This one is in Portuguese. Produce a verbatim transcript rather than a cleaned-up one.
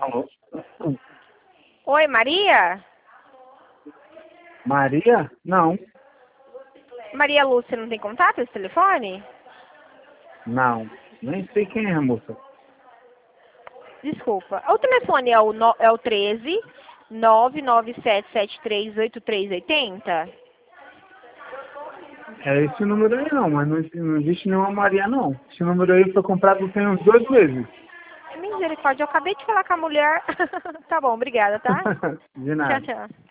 Alô? Oi, Maria? Maria? Não. Maria Lúcia não tem contato esse telefone? Não. Nem sei quem é, moça. Desculpa. O telefone é o, no, é o treze, nove nove sete sete três oito três oito zero? É esse número aí não, mas não, não existe nenhuma Maria não. Esse número aí foi comprado tem uns dois meses. Misericórdia, eu acabei de falar com a mulher. Tá bom, obrigada, tá? De Tchau, nada. tchau.